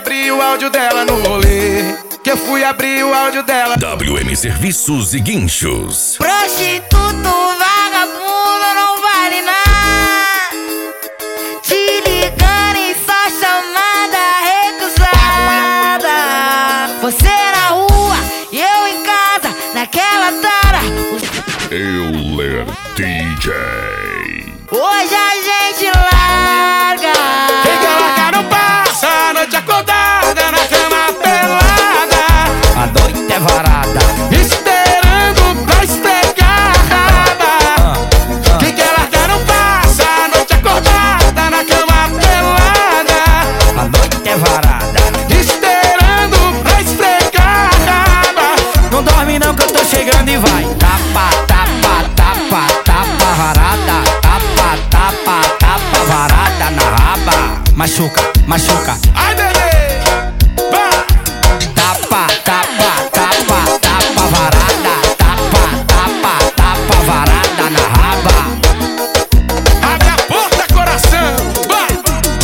abrir o áudio dela no rolê. Que eu fui abrir o áudio dela. WM Serviços e Guinchos. Prostituto, vagabundo, não vale nada. Te ligando e só chamada recusada. Você na rua e eu em casa, naquela tara. Euler DJ. Hoje a gente larga. Quem quer largar não passa a noite acordada na cama pelada. A noite é varada, Esperando pra esfregar a raba. Quem quer largar não passa a noite acordada na cama pelada. a noite é varada. Esperando pra esfregar a raba. Não dorme não que eu tô chegando e vai. Tapa, tapa, tapa, tapa varada. Tapa, tapa, tapa varada na raba. Machuca, machuca. Ai, bebê, vai. Tapa, tapa, tapa, tapa varada. Tapa, tapa, tapa varada na raba. Abre a porta, coração, vai.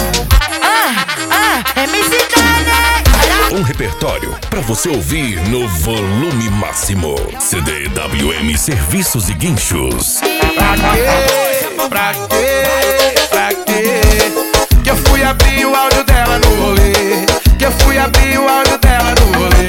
MC Dani. Um repertório pra você ouvir no volume máximo. CD WM Serviços e Guinchos. Pra quê? Pra quê? Pra quê? Que eu fui abrir o áudio dela no rolê. Que eu fui abrir o áudio dela no rolê.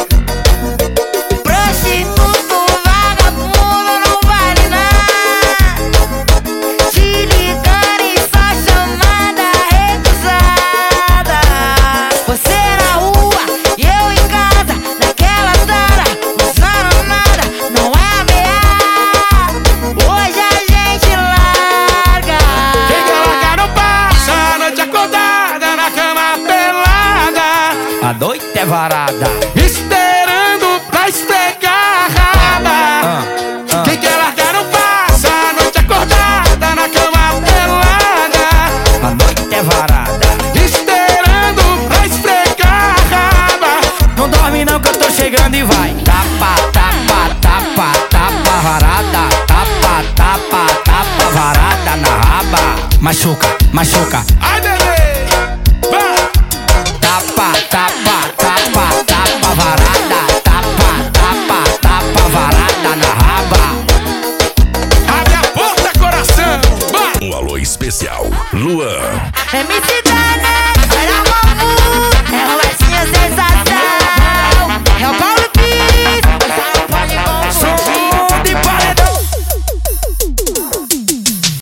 Prostituto, vagabundo, não vale nada. Te ligando e só chamada recusada. Você na rua e eu em casa, naquela tara. Usando nada, não é ameaça. Hoje a gente larga. Quem quer largar não passa a noite acordada na cama pelada. A noite é varada. Esperando pra esfregar a raba. Quem quer largar não passa a noite acordada na cama pelada. A noite é varada. Esperando pra esfregar a raba. Não dorme não que eu tô chegando e vai. Tapa, tapa, tapa, tapa varada. Tapa, tapa, tapa varada na raba. Machuca, machuca. Ai, bebê, vai. Tapa, tapa, tapa, tapa varada. Tapa, tapa, tapa varada na raba. Abre a porta, coração, vai. Um alô especial, Luan. MC Dani, olha a mamu. É o Marcinho sensacional.